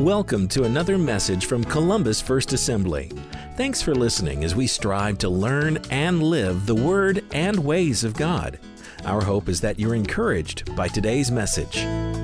Welcome to another message from Columbus First Assembly. Thanks for listening as we strive to learn and live the Word and ways of God. Our hope is that you're encouraged by today's message.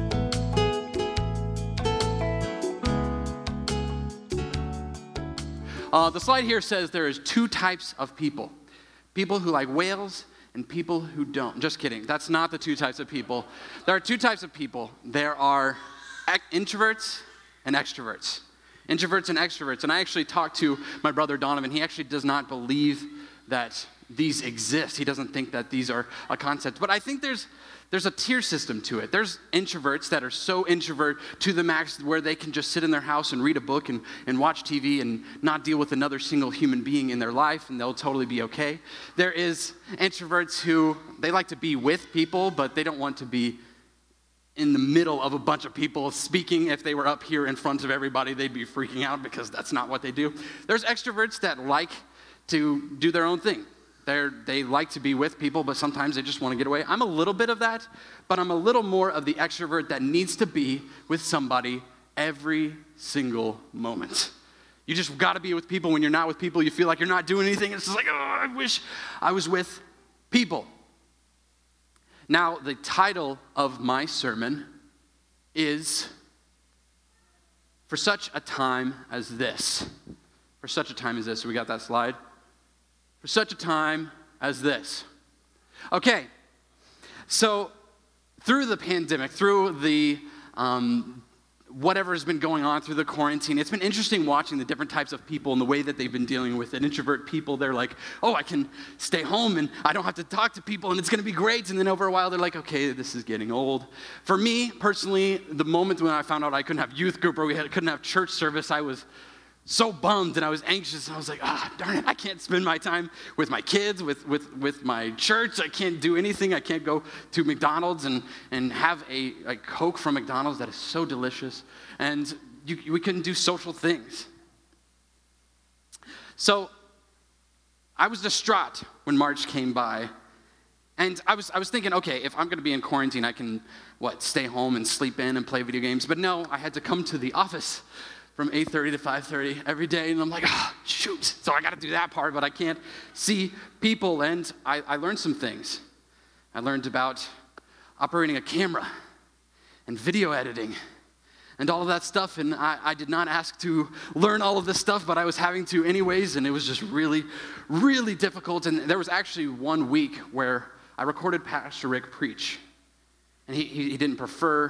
The slide here says there is two types of people. People who like whales and people who don't. Just kidding. That's not the two types of people. There are two types of people. There are introverts and extroverts. Introverts and extroverts. And I actually talked to my brother Donovan. He actually does not believe that these exist. He doesn't think that these are a concept. But I think there's a tier system to it. There's introverts that are so introvert to the max where they can just sit in their house and read a book and watch TV and not deal with another single human being in their life, and they'll totally be okay. There is introverts who, they like to be with people, but they don't want to be in the middle of a bunch of people speaking. If they were up here in front of everybody, they'd be freaking out because that's not what they do. There's extroverts that like to do their own thing. They like to be with people, but sometimes they just want to get away. I'm a little bit of that, but I'm a little more of the extrovert that needs to be with somebody every single moment. You just got to be with people. When you're not with people, you feel like you're not doing anything. It's just like, oh, I wish I was with people. Now, the title of my sermon is For Such a Time as This. For such a time as this. So we got that slide? For such a time as this. Okay, so through the pandemic, through the whatever has been going on through the quarantine, it's been interesting watching the different types of people and the way that they've been dealing with it. Introvert people, they're like, oh, I can stay home and I don't have to talk to people and it's going to be great. And then over a while, they're like, okay, this is getting old. For me, personally, the moment when I found out I couldn't have youth group or couldn't have church service, I was so bummed and I was anxious. I was like, darn it, I can't spend my time with my kids, with my church. I can't do anything. I can't go to McDonald's and have a Coke from McDonald's that is so delicious. And we couldn't do social things. So I was distraught when March came by. And I was thinking, okay, if I'm going to be in quarantine, I can, stay home and sleep in and play video games. But no, I had to come to the office from 8:30 to 5:30 every day, and I'm like, shoot, so I got to do that part, but I can't see people, and I learned some things. I learned about operating a camera and video editing and all of that stuff, and I did not ask to learn all of this stuff, but I was having to anyways, and it was just really, really difficult, and there was actually 1 week where I recorded Pastor Rick preach, and he didn't prefer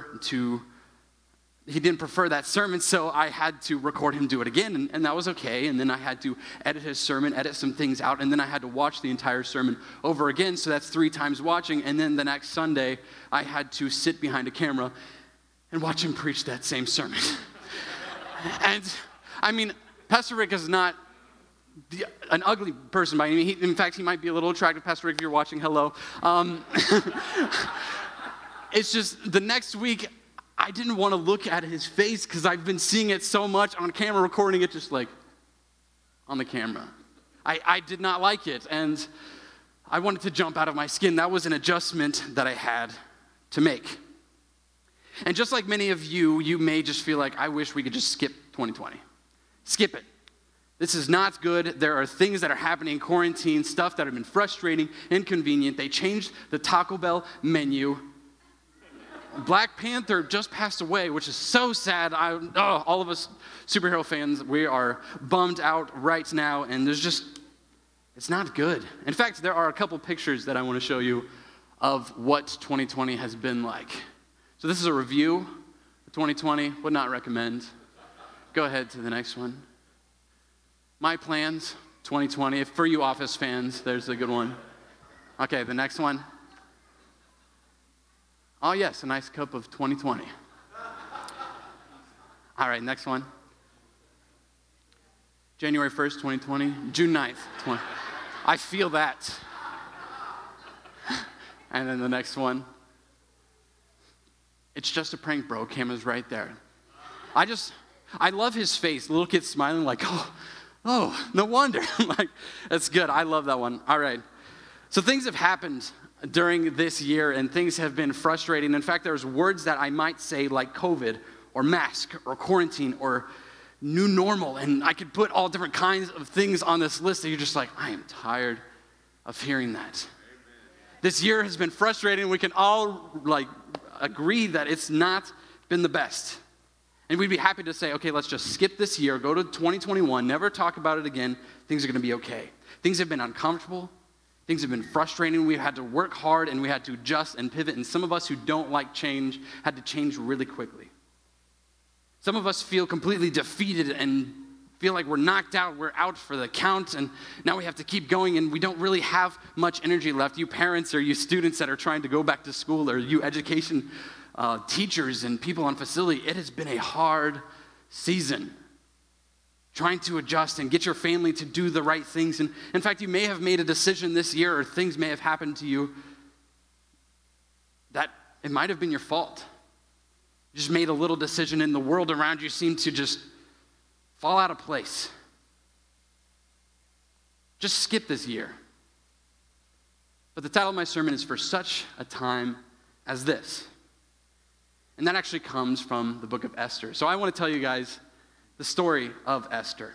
that sermon, so I had to record him do it again, and that was okay. And then I had to edit his sermon, edit some things out, and then I had to watch the entire sermon over again, so that's 3 times watching. And then the next Sunday, I had to sit behind a camera and watch him preach that same sermon. And, I mean, Pastor Rick is not an ugly person by any means. In fact, he might be a little attractive. Pastor Rick, if you're watching, hello. It's just the next week, I didn't want to look at his face because I've been seeing it so much on camera, recording it just like on the camera. I did not like it, and I wanted to jump out of my skin. That was an adjustment that I had to make. And just like many of you, you may just feel like, I wish we could just skip 2020. Skip it. This is not good. There are things that are happening in quarantine, stuff that have been frustrating, inconvenient. They changed the Taco Bell menu. Black Panther just passed away, which is so sad. All of us superhero fans, we are bummed out right now, and it's not good. In fact, there are a couple pictures that I want to show you of what 2020 has been like. So this is a review of 2020, would not recommend. Go ahead to the next one. My plans, 2020. For you Office fans, there's a good one. Okay, the next one. Oh, yes, a nice cup of 2020. All right, next one. January 1st, 2020. June 9th, 2020. I feel that. And then the next one. It's just a prank, bro. Camera's right there. I love his face. The little kid smiling like, oh, no wonder. Like, that's good. I love that one. All right. So things have happened during this year, and things have been frustrating. In fact, there's words that I might say like COVID or mask or quarantine or new normal. And I could put all different kinds of things on this list that you're just like, I am tired of hearing that. Amen. This year has been frustrating. We can all agree that it's not been the best. And we'd be happy to say, okay, let's just skip this year, go to 2021, never talk about it again. Things are going to be okay. Things have been uncomfortable. Things have been frustrating. We've had to work hard and we had to adjust and pivot. And some of us who don't like change had to change really quickly. Some of us feel completely defeated and feel like we're knocked out, we're out for the count, and now we have to keep going, and we don't really have much energy left. You parents or you students that are trying to go back to school, or you education teachers and people on facility, it has been a hard season trying to adjust and get your family to do the right things. And in fact, you may have made a decision this year, or things may have happened to you that it might have been your fault. You just made a little decision, and the world around you seemed to just fall out of place. Just skip this year. But the title of my sermon is For Such a Time as This. And that actually comes from the book of Esther. So I want to tell you guys the story of Esther.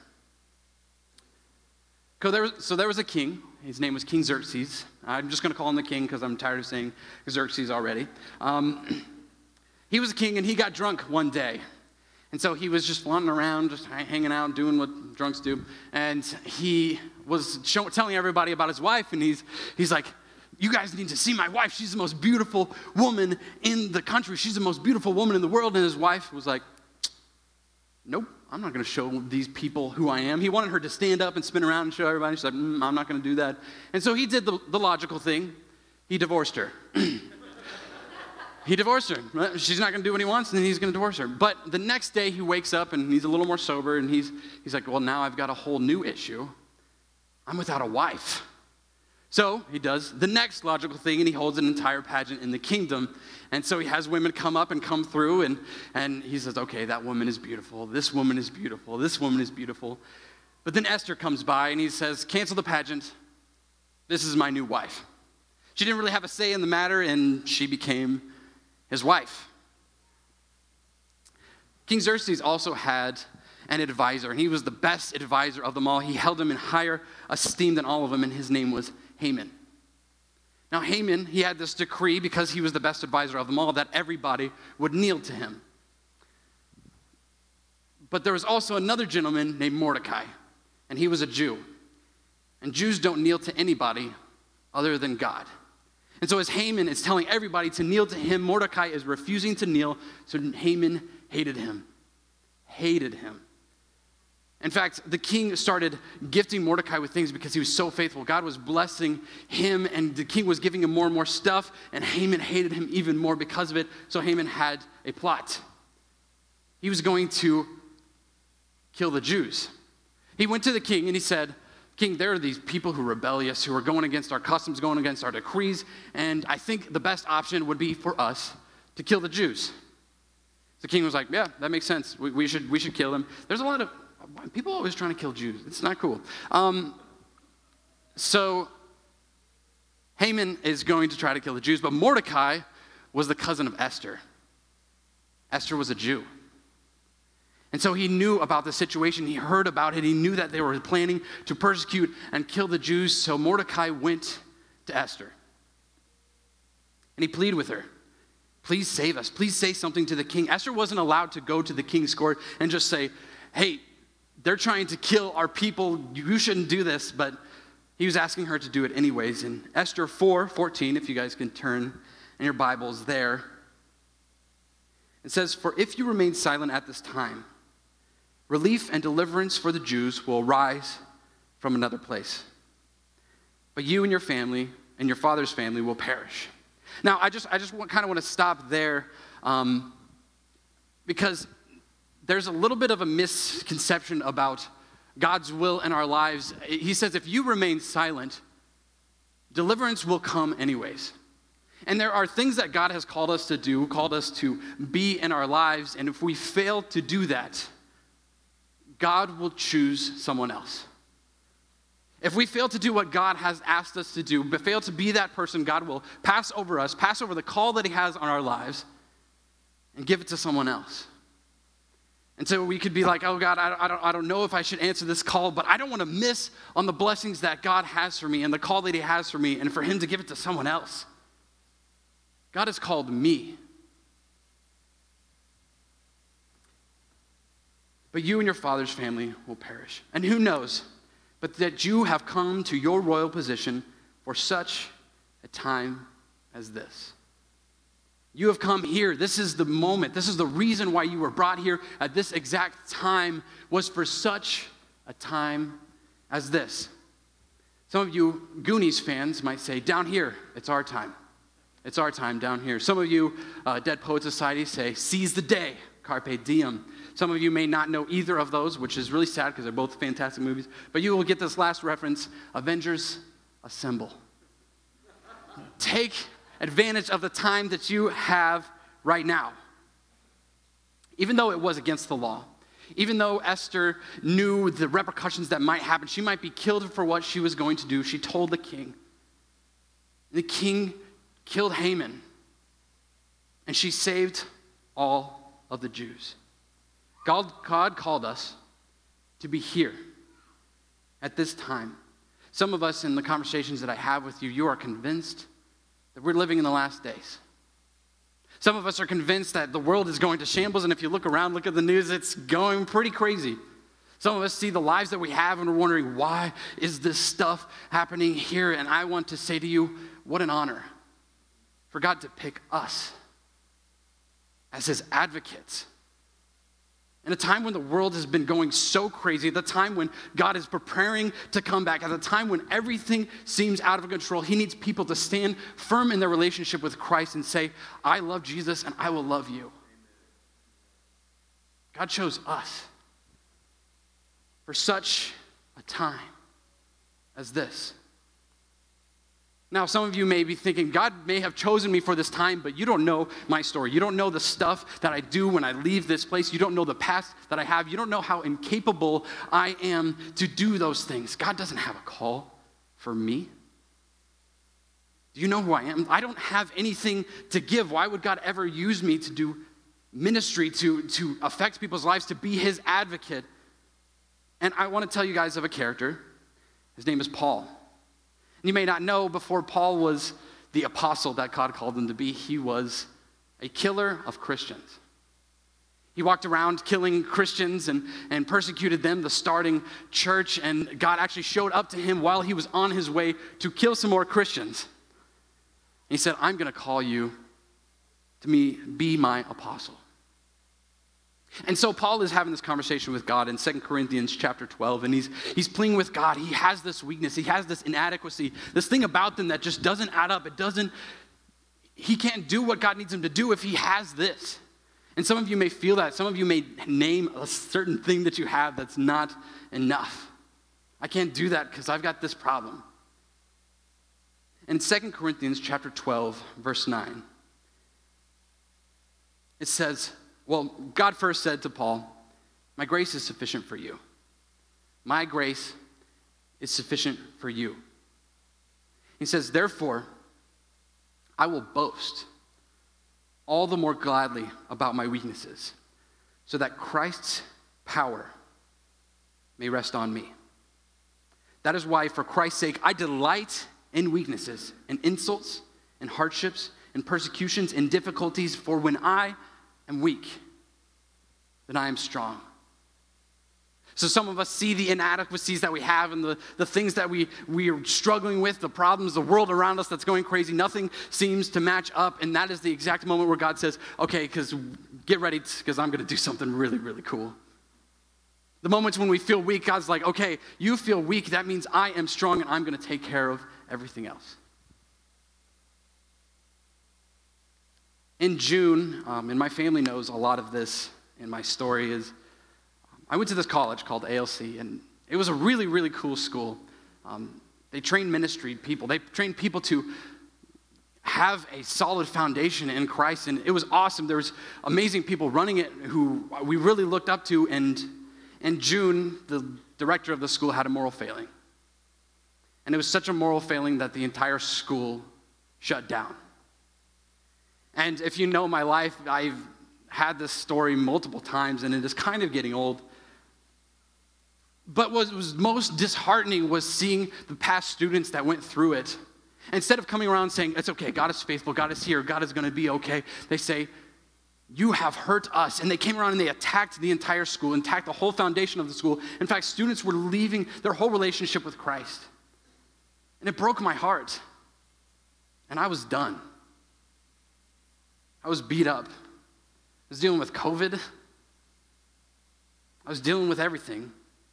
So there was a king. His name was King Xerxes. I'm just going to call him the king because I'm tired of saying Xerxes already. He was a king, and he got drunk one day. And so he was just wandering around, just hanging out, doing what drunks do. And he was telling everybody about his wife, and he's like, you guys need to see my wife. She's the most beautiful woman in the country. She's the most beautiful woman in the world. And his wife was like, nope, I'm not going to show these people who I am. He wanted her to stand up and spin around and show everybody. She's like, I'm not going to do that. And so he did the logical thing. He divorced her. He divorced her. She's not going to do what he wants, and then he's going to divorce her. But the next day he wakes up, and he's a little more sober, and he's like, well, now I've got a whole new issue. I'm without a wife. So he does the next logical thing, and he holds an entire pageant in the kingdom. And so he has women come up and come through, and he says, okay, that woman is beautiful. This woman is beautiful. This woman is beautiful. But then Esther comes by, and he says, cancel the pageant. This is my new wife. She didn't really have a say in the matter, and she became his wife. King Xerxes also had an advisor, and he was the best advisor of them all. He held him in higher esteem than all of them, and his name was Haman. Now Haman, he had this decree, because he was the best advisor of them all, that everybody would kneel to him. But there was also another gentleman named Mordecai, and he was a Jew. And Jews don't kneel to anybody other than God. And so as Haman is telling everybody to kneel to him, Mordecai is refusing to kneel, so Haman hated him. Hated him. In fact, the king started gifting Mordecai with things because he was so faithful. God was blessing him, and the king was giving him more and more stuff, and Haman hated him even more because of it, so Haman had a plot. He was going to kill the Jews. He went to the king and he said, King, there are these people who are rebellious, who are going against our customs, going against our decrees, and I think the best option would be for us to kill the Jews. The king was like, yeah, that makes sense. We should kill them. There's a lot of people always trying to kill Jews. It's not cool. So Haman is going to try to kill the Jews, but Mordecai was the cousin of Esther. Esther was a Jew. And so he knew about the situation. He heard about it. He knew that they were planning to persecute and kill the Jews. So Mordecai went to Esther. And he pleaded with her, please save us. Please say something to the king. Esther wasn't allowed to go to the king's court and just say, hey, they're trying to kill our people. You shouldn't do this. But he was asking her to do it anyways. In Esther 4:14, if you guys can turn in your Bibles there, it says, for if you remain silent at this time, relief and deliverance for the Jews will rise from another place. But you and your family and your father's family will perish. Now, I just kind of want to stop there because there's a little bit of a misconception about God's will in our lives. He says if you remain silent, deliverance will come anyways. And there are things that God has called us to do, called us to be in our lives, and if we fail to do that, God will choose someone else. If we fail to do what God has asked us to do, but fail to be that person, God will pass over us, pass over the call that he has on our lives, and give it to someone else. And so we could be like, oh God, I don't know if I should answer this call, but I don't want to miss on the blessings that God has for me and the call that he has for me and for him to give it to someone else. God has called me. But you and your father's family will perish. And who knows, but that you have come to your royal position for such a time as this. You have come here. This is the moment. This is the reason why you were brought here at this exact time, was for such a time as this. Some of you Goonies fans might say, down here, it's our time. It's our time down here. Some of you Dead Poets Society say, seize the day, carpe diem. Some of you may not know either of those, which is really sad because they're both fantastic movies. But you will get this last reference, Avengers Assemble. Take advantage of the time that you have right now. Even though it was against the law, even though Esther knew the repercussions that might happen, she might be killed for what she was going to do, she told the king. The king killed Haman, and she saved all of the Jews. God called us to be here at this time. Some of us in the conversations that I have with you, you are convinced that we're living in the last days. Some of us are convinced that the world is going to shambles, and if you look around, look at the news, it's going pretty crazy. Some of us see the lives that we have and we're wondering, why is this stuff happening here? And I want to say to you, what an honor for God to pick us as his advocates. In a time when the world has been going so crazy, at the time when God is preparing to come back, at the time when everything seems out of control, he needs people to stand firm in their relationship with Christ and say, I love Jesus and I will love you. God chose us for such a time as this. Now, some of you may be thinking, God may have chosen me for this time, but you don't know my story. You don't know the stuff that I do when I leave this place. You don't know the past that I have. You don't know how incapable I am to do those things. God doesn't have a call for me. Do you know who I am? I don't have anything to give. Why would God ever use me to do ministry, to affect people's lives, to be his advocate? And I want to tell you guys of a character. His name is Paul. You may not know, before Paul was the apostle that God called him to be, he was a killer of Christians. He walked around killing Christians and persecuted them, the starting church, and God actually showed up to him while he was on his way to kill some more Christians. And he said, I'm going to call you to be my apostle. And so Paul is having this conversation with God in 2 Corinthians chapter 12, and he's pleading with God. He has this weakness. He has this inadequacy, this thing about them that just doesn't add up. He can't do what God needs him to do if he has this. And some of you may feel that. Some of you may name a certain thing that you have that's not enough. I can't do that because I've got this problem. In 2 Corinthians chapter 12, verse 9, it says, well, God first said to Paul, my grace is sufficient for you. My grace is sufficient for you. He says, therefore, I will boast all the more gladly about my weaknesses, so that Christ's power may rest on me. That is why, for Christ's sake, I delight in weaknesses, in insults, in hardships, in persecutions, in difficulties, for when I am weak, then I am strong. So some of us see the inadequacies that we have and the things that we are struggling with, the problems, the world around us that's going crazy. Nothing seems to match up, and that is the exact moment where God says, okay, get ready, because I'm going to do something really, really cool. The moments when we feel weak, God's like, okay, you feel weak, that means I am strong, and I'm going to take care of everything else. In June, and my family knows a lot of this in my story, is I went to this college called ALC, and it was a really, really cool school. They trained ministry people. They trained people to have a solid foundation in Christ, and it was awesome. There was amazing people running it who we really looked up to, and in June, the director of the school had a moral failing. And it was such a moral failing that the entire school shut down. And if you know my life, I've had this story multiple times, and it is kind of getting old. But what was most disheartening was seeing the past students that went through it. Instead of coming around saying, it's okay, God is faithful, God is here, God is going to be okay, they say, you have hurt us. And they came around and they attacked the entire school, attacked the whole foundation of the school. In fact, students were leaving their whole relationship with Christ. And it broke my heart. And I was done. I was beat up. I was dealing with COVID. I was dealing with everything.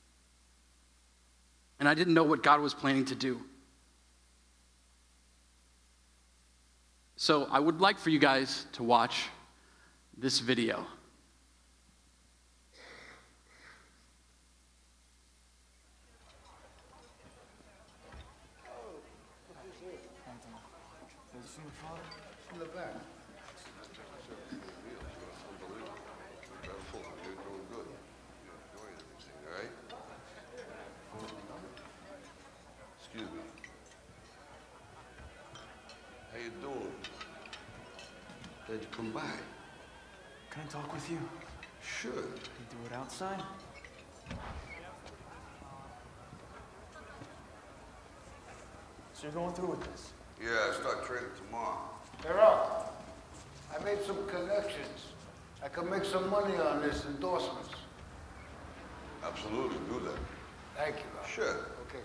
And I didn't know what God was planning to do. So I would like for you guys to watch this video. In the back. Excuse me. How you doing? Glad you come by. Can I talk with you? Sure. Can you do it outside? So you're going through with this? Yeah, I start training tomorrow. Hey, Rob, I made some connections. I can make some money on this endorsements. Absolutely, do that. Thank you, Rob. Sure. Okay.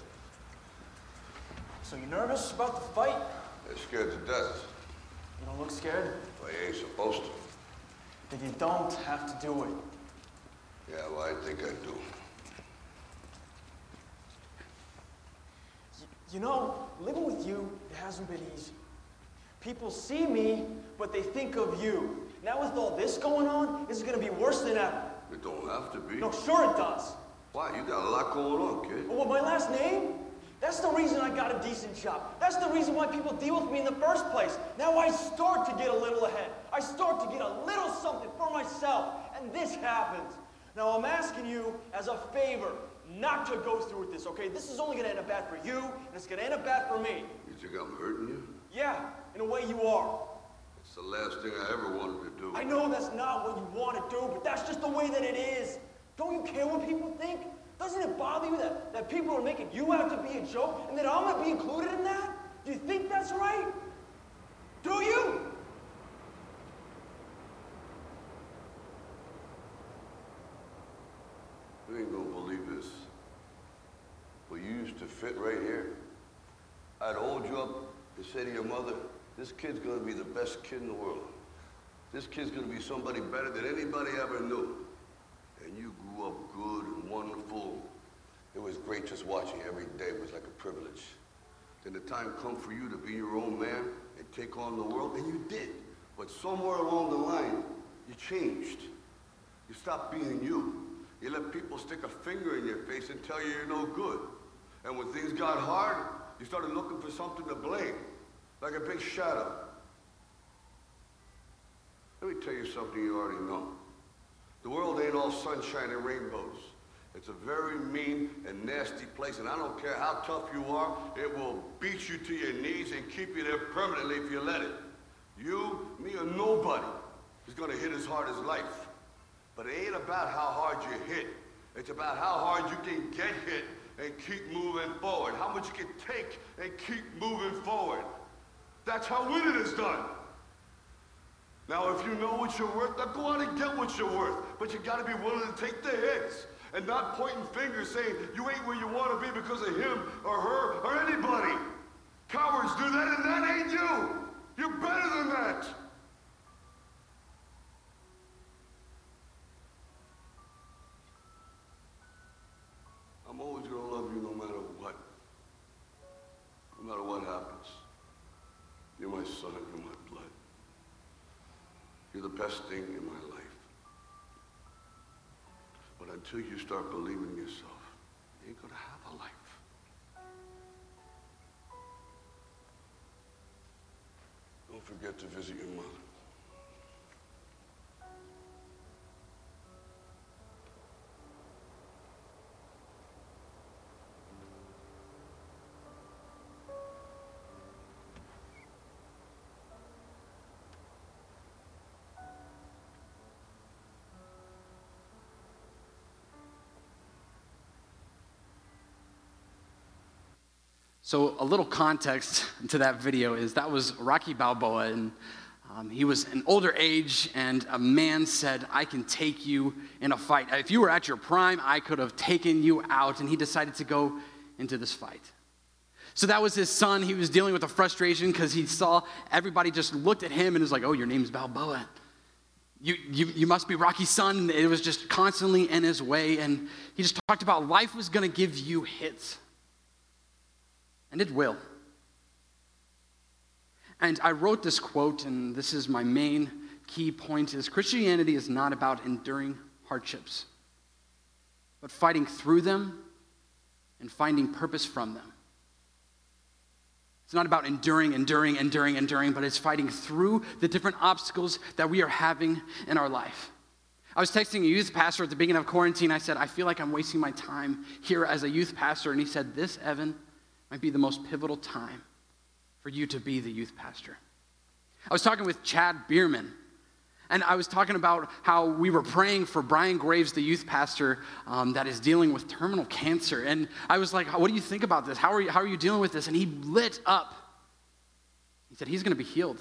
So you nervous about the fight? They're scared to death. You don't look scared? Well, you ain't supposed to. Then you don't have to do it. Yeah, well, I think I do. You know, living with you, it hasn't been easy. People see me, but they think of you. Now with all this going on, this is going to be worse than ever. It don't have to be. No, sure it does. Why? You got a lot going on, kid. Well, my last name? That's the reason I got a decent job. That's the reason why people deal with me in the first place. Now I start to get a little ahead. I start to get a little something for myself. And this happens. Now I'm asking you as a favor not to go through with this, okay? This is only going to end up bad for you, and it's going to end up bad for me. You think I'm hurting you? Yeah, in a way you are. It's the last thing I ever wanted to do. I know that's not what you want to do, but that's just the way that it is. Don't you care what people think? Doesn't it bother you that people are making you out to be a joke and that I'm going to be included in that? Do you think that's right? Do you? You ain't gonna believe this. But you used to fit right here. I'd hold you up and say to your mother, this kid's gonna be the best kid in the world. This kid's gonna be somebody better than anybody ever knew. And you grew up good and wonderful. It was great just watching you every day. It was like a privilege. Then the time come for you to be your own man and take on the world, and you did. But somewhere along the line, you changed. You stopped being you. You let people stick a finger in your face and tell you you're no good. And when things got hard, you started looking for something to blame, like a big shadow. Let me tell you something you already know. The world ain't all sunshine and rainbows. It's a very mean and nasty place, and I don't care how tough you are, it will beat you to your knees and keep you there permanently if you let it. You, me, or nobody is gonna hit as hard as life. But it ain't about how hard you hit. It's about how hard you can get hit and keep moving forward. How much you can take and keep moving forward. That's how winning is done. Now, if you know what you're worth, now go out and get what you're worth. But you gotta be willing to take the hits and not pointing fingers saying you ain't where you wanna be because of him or her or anybody. Cowards do that, and that ain't you. You're better than that. I'm always gonna love you no matter what. No matter what happens. You're my son, you're my blood. You're the best thing in my life. But until you start believing in yourself, you ain't gonna have a life. Don't forget to visit your mother. So a little context to that video is that was Rocky Balboa, and he was an older age, and a man said, I can take you in a fight. If you were at your prime, I could have taken you out, and he decided to go into this fight. So that was his son. He was dealing with a frustration because he saw everybody just looked at him and was like, oh, your name's Balboa. You must be Rocky's son. It was just constantly in his way, and he just talked about life was going to give you hits. And it will. And I wrote this quote, and this is my main key point, is Christianity is not about enduring hardships, but fighting through them and finding purpose from them. It's not about enduring, but it's fighting through the different obstacles that we are having in our life. I was texting a youth pastor at the beginning of quarantine. I said, I feel like I'm wasting my time here as a youth pastor. And he said, this, Evan, might be the most pivotal time for you to be the youth pastor. I was talking with Chad Bierman, and I was talking about how we were praying for Brian Graves, the youth pastor that is dealing with terminal cancer. And I was like, what do you think about this? How are you dealing with this? And he lit up. He said, he's going to be healed.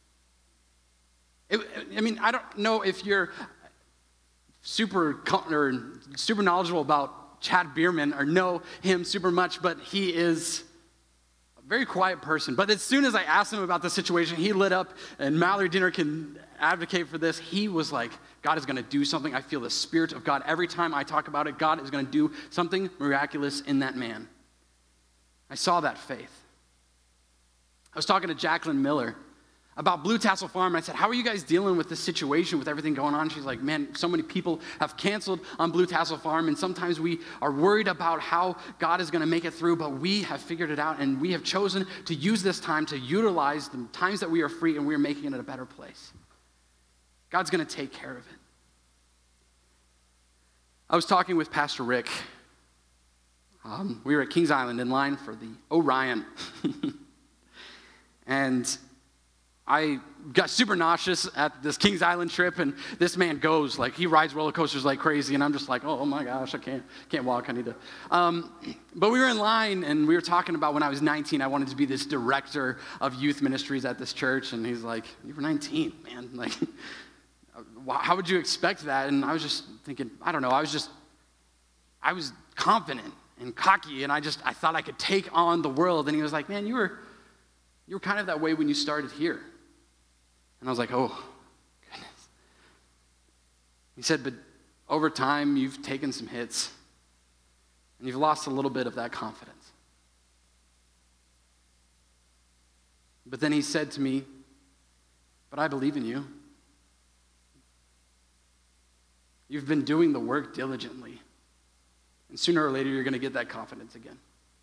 I don't know if you're super knowledgeable about Chad Bierman or know him super much, but he is a very quiet person. But as soon as I asked him about the situation, he lit up, and Mallory Dinner can advocate for this. He was like, God is going to do something. I feel the Spirit of God. Every time I talk about it, God is going to do something miraculous in that man. I saw that faith. I was talking to Jacqueline Miller about Blue Tassel Farm. I said, how are you guys dealing with this situation with everything going on? She's like, man, so many people have canceled on Blue Tassel Farm, and sometimes we are worried about how God is going to make it through, but we have figured it out, and we have chosen to use this time to utilize the times that we are free, and we are making it a better place. God's going to take care of it. I was talking with Pastor Rick. We were at Kings Island in line for the Orion. And I got super nauseous at this Kings Island trip, and this man goes, like, he rides roller coasters like crazy, and I'm just like, oh my gosh, I can't walk, I need to. But we were in line, and we were talking about when I was 19, I wanted to be this director of youth ministries at this church, and he's like, you were 19, man, like, how would you expect that? And I was just thinking, I don't know, I was confident and cocky, and I thought I could take on the world. And he was like, man, you were kind of that way when you started here. And I was like, oh, goodness. He said, but over time, you've taken some hits, and you've lost a little bit of that confidence. But then he said to me, but I believe in you. You've been doing the work diligently. And sooner or later, you're going to get that confidence again.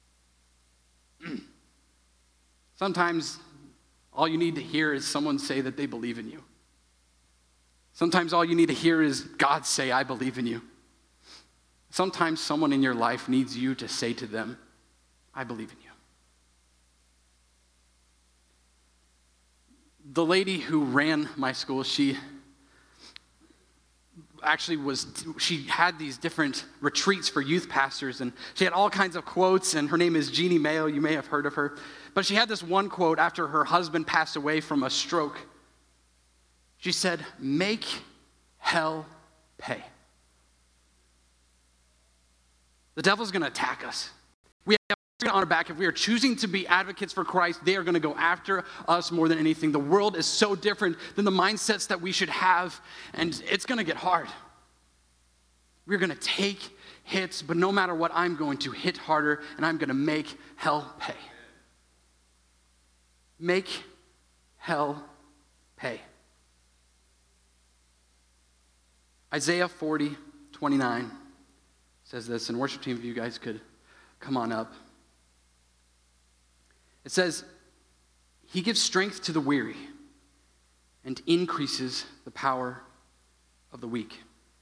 Sometimes all you need to hear is someone say that they believe in you. Sometimes all you need to hear is God say, I believe in you. Sometimes someone in your life needs you to say to them, I believe in you. The lady who ran my school, she had these different retreats for youth pastors, and she had all kinds of quotes, and her name is Jeannie Mayo. You may have heard of her. But she had this one quote after her husband passed away from a stroke. She said, make hell pay. The devil's going to attack us. We have to on our back. If we are choosing to be advocates for Christ, they are going to go after us more than anything. The world is so different than the mindsets that we should have, and it's going to get hard. We're going to take hits, but no matter what, I'm going to hit harder, and I'm going to make hell pay. Make hell pay. Isaiah 40:29 says this, and worship team, if you guys could come on up. It says, he gives strength to the weary and increases the power of the weak.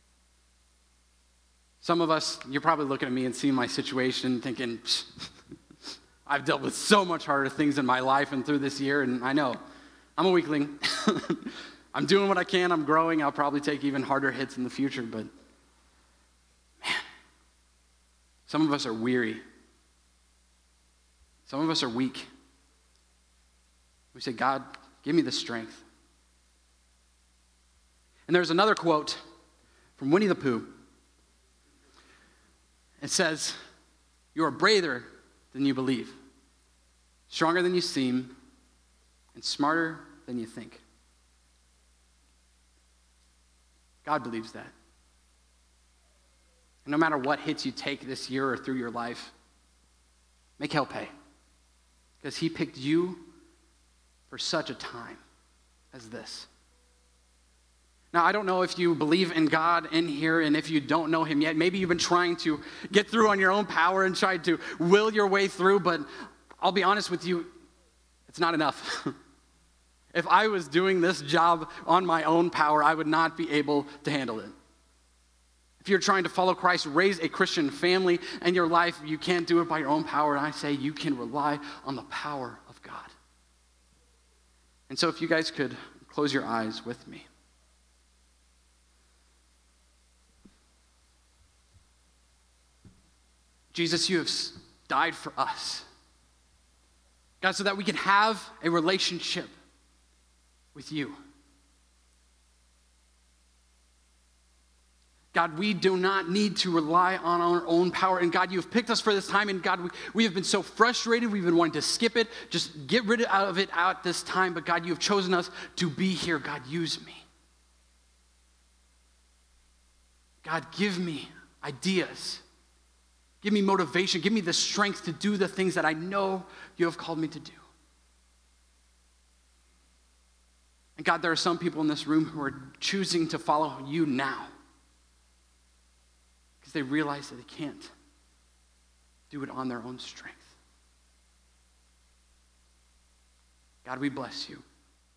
Some of us, you're probably looking at me and seeing my situation thinking, I've dealt with so much harder things in my life and through this year, and I know, I'm a weakling. I'm doing what I can, I'm growing, I'll probably take even harder hits in the future, but man, some of us are weary. Some of us are weak. We say, God, give me the strength. And there's another quote from Winnie the Pooh. It says, you are braver than you believe, stronger than you seem, and smarter than you think. God believes that. And no matter what hits you take this year or through your life, make hell pay. Because he picked you for such a time as this. Now, I don't know if you believe in God in here, and if you don't know him yet, maybe you've been trying to get through on your own power and tried to will your way through, but I'll be honest with you, it's not enough. If I was doing this job on my own power, I would not be able to handle it. If you're trying to follow Christ, raise a Christian family in your life, you can't do it by your own power, and I say you can rely on the power of God. And so if you guys could close your eyes with me. Jesus, you have died for us. God, so that we can have a relationship with you. God, we do not need to rely on our own power. And God, you have picked us for this time. And God, we have been so frustrated. We've been wanting to skip it. Just get rid of it at this time. But God, you have chosen us to be here. God, use me. God, give me ideas. Give me motivation. Give me the strength to do the things that I know you have called me to do. And God, there are some people in this room who are choosing to follow you now because they realize that they can't do it on their own strength. God, we bless you.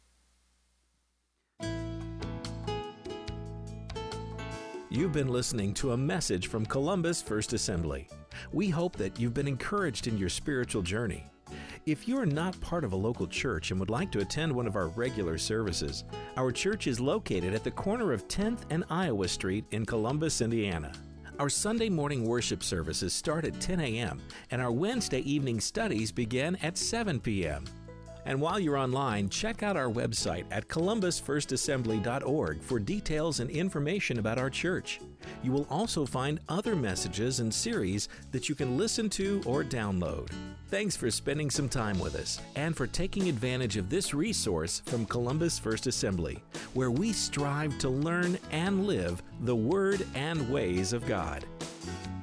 You've been listening to a message from Columbus First Assembly. We hope that you've been encouraged in your spiritual journey. If you are not part of a local church and would like to attend one of our regular services, our church is located at the corner of 10th and Iowa Street in Columbus, Indiana. Our Sunday morning worship services start at 10 a.m. and our Wednesday evening studies begin at 7 p.m. And while you're online, check out our website at columbusfirstassembly.org for details and information about our church. You will also find other messages and series that you can listen to or download. Thanks for spending some time with us and for taking advantage of this resource from Columbus First Assembly, where we strive to learn and live the Word and ways of God.